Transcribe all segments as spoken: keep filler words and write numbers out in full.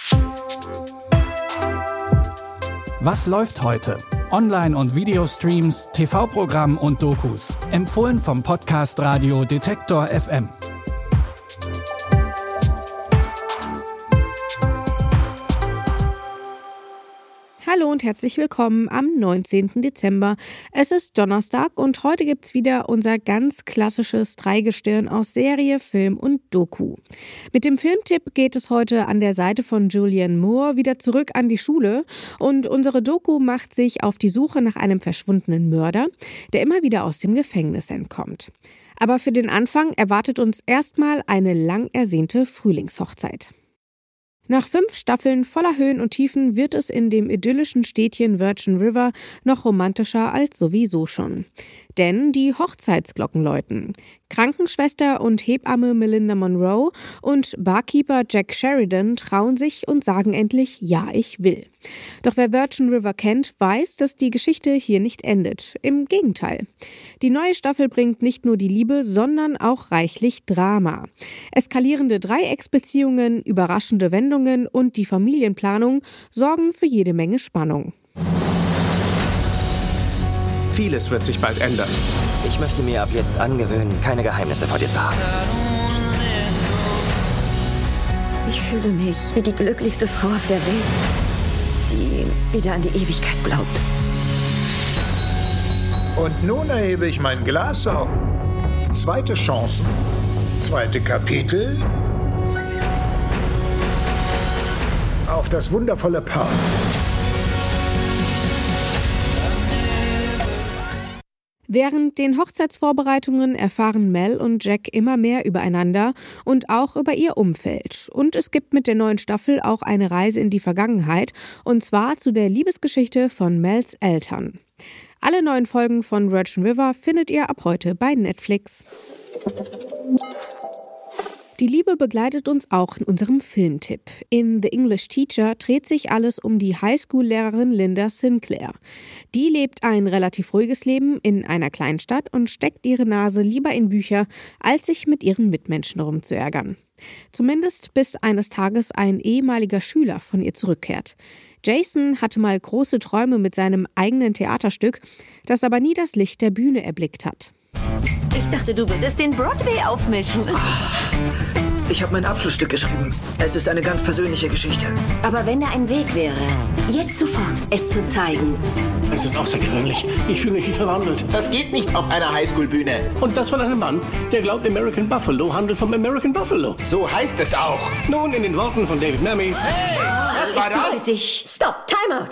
Was läuft heute? Online- und Videostreams, T V-Programm und Dokus. Empfohlen vom Podcast Radio Detektor F M. Hallo und herzlich willkommen am neunzehnten Dezember. Es ist Donnerstag und heute gibt's wieder unser ganz klassisches Dreigestirn aus Serie, Film und Doku. Mit dem Filmtipp geht es heute an der Seite von Julianne Moore wieder zurück an die Schule und unsere Doku macht sich auf die Suche nach einem verschwundenen Mörder, der immer wieder aus dem Gefängnis entkommt. Aber für den Anfang erwartet uns erstmal eine lang ersehnte Frühlingshochzeit. Nach fünf Staffeln voller Höhen und Tiefen wird es in dem idyllischen Städtchen Virgin River noch romantischer als sowieso schon. Denn die Hochzeitsglocken läuten. Krankenschwester und Hebamme Melinda Monroe und Barkeeper Jack Sheridan trauen sich und sagen endlich, ja, ich will. Doch wer Virgin River kennt, weiß, dass die Geschichte hier nicht endet. Im Gegenteil. Die neue Staffel bringt nicht nur die Liebe, sondern auch reichlich Drama. Eskalierende Dreiecksbeziehungen, überraschende Wendungen und die Familienplanung sorgen für jede Menge Spannung. Vieles wird sich bald ändern. Ich möchte mir ab jetzt angewöhnen, keine Geheimnisse vor dir zu haben. Ich fühle mich wie die glücklichste Frau auf der Welt, die wieder an die Ewigkeit glaubt. Und nun erhebe ich mein Glas auf zweite Chancen, zweite Kapitel, auf das wundervolle Paar. Während den Hochzeitsvorbereitungen erfahren Mel und Jack immer mehr übereinander und auch über ihr Umfeld. Und es gibt mit der neuen Staffel auch eine Reise in die Vergangenheit, und zwar zu der Liebesgeschichte von Mels Eltern. Alle neuen Folgen von Virgin River findet ihr ab heute bei Netflix. Die Liebe begleitet uns auch in unserem Filmtipp. In The English Teacher dreht sich alles um die Highschool-Lehrerin Linda Sinclair. Die lebt ein relativ ruhiges Leben in einer Kleinstadt und steckt ihre Nase lieber in Bücher, als sich mit ihren Mitmenschen rumzuärgern. Zumindest bis eines Tages ein ehemaliger Schüler von ihr zurückkehrt. Jason hatte mal große Träume mit seinem eigenen Theaterstück, das aber nie das Licht der Bühne erblickt hat. Ich dachte, du würdest den Broadway aufmischen. Ich habe mein Abschlussstück geschrieben. Es ist eine ganz persönliche Geschichte. Aber wenn da ein Weg wäre, jetzt sofort es zu zeigen. Es ist außergewöhnlich. Ich fühle mich wie verwandelt. Das geht nicht auf einer Highschool-Bühne. Und das von einem Mann, der glaubt, American Buffalo handelt vom American Buffalo. So heißt es auch. Nun, in den Worten von David Nami. Hey, was war das? Bitte dich. Stop, Timeout.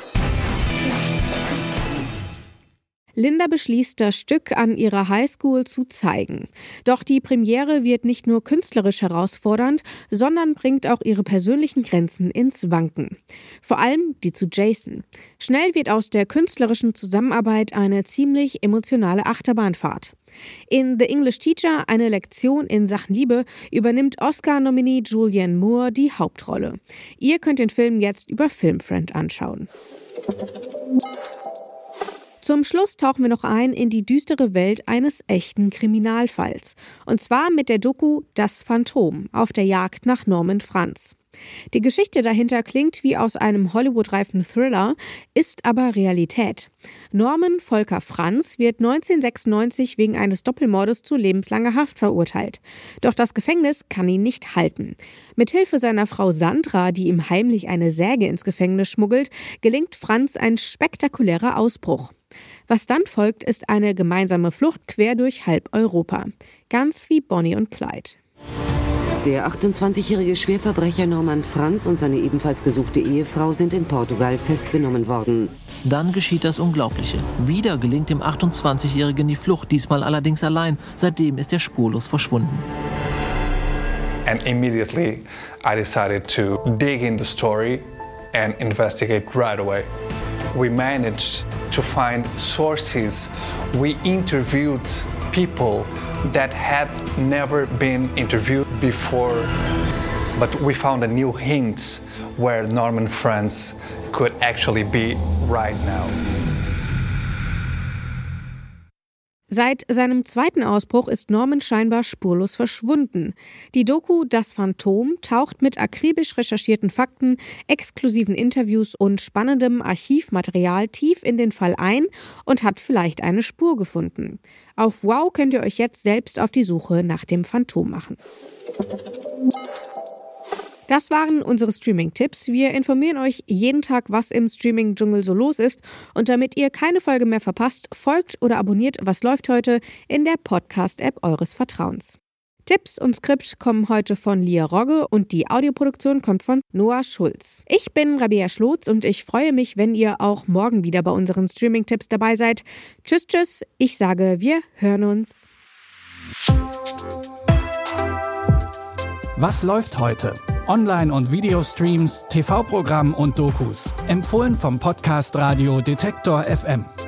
Linda beschließt, das Stück an ihrer Highschool zu zeigen. Doch die Premiere wird nicht nur künstlerisch herausfordernd, sondern bringt auch ihre persönlichen Grenzen ins Wanken. Vor allem die zu Jason. Schnell wird aus der künstlerischen Zusammenarbeit eine ziemlich emotionale Achterbahnfahrt. In The English Teacher, eine Lektion in Sachen Liebe, übernimmt Oscar-Nominee Julianne Moore die Hauptrolle. Ihr könnt den Film jetzt über Filmfriend anschauen. Zum Schluss tauchen wir noch ein in die düstere Welt eines echten Kriminalfalls. Und zwar mit der Doku Das Phantom auf der Jagd nach Norman Franz. Die Geschichte dahinter klingt wie aus einem Hollywood-reifen Thriller, ist aber Realität. Norman Volker Franz wird neunzehnhundertsechsundneunzig wegen eines Doppelmordes zu lebenslanger Haft verurteilt. Doch das Gefängnis kann ihn nicht halten. Mithilfe seiner Frau Sandra, die ihm heimlich eine Säge ins Gefängnis schmuggelt, gelingt Franz ein spektakulärer Ausbruch. Was dann folgt, ist eine gemeinsame Flucht quer durch halb Europa. Ganz wie Bonnie und Clyde. Der achtundzwanzigjährige Schwerverbrecher Norman Franz und seine ebenfalls gesuchte Ehefrau sind in Portugal festgenommen worden. Dann geschieht das Unglaubliche. Wieder gelingt dem achtundzwanzigjährigen die Flucht, diesmal allerdings allein. Seitdem ist er spurlos verschwunden. And immediately I decided to dig in the story and investigate right away. We managed to find sources. We interviewed people that had never been interviewed before. But we found a new hint where Norman Franz could actually be right now. Seit seinem zweiten Ausbruch ist Norman scheinbar spurlos verschwunden. Die Doku Das Phantom taucht mit akribisch recherchierten Fakten, exklusiven Interviews und spannendem Archivmaterial tief in den Fall ein und hat vielleicht eine Spur gefunden. Auf Wow könnt ihr euch jetzt selbst auf die Suche nach dem Phantom machen. Das waren unsere Streaming-Tipps. Wir informieren euch jeden Tag, was im Streaming-Dschungel so los ist. Und damit ihr keine Folge mehr verpasst, folgt oder abonniert Was läuft heute in der Podcast-App eures Vertrauens. Tipps und Skript kommen heute von Lia Rogge und die Audioproduktion kommt von Noah Schulz. Ich bin Rabea Schlotz und ich freue mich, wenn ihr auch morgen wieder bei unseren Streaming-Tipps dabei seid. Tschüss, tschüss. Ich sage, wir hören uns. Was läuft heute? Online- und Videostreams, T V-Programm und Dokus. Empfohlen vom Podcast Radio Detektor F M.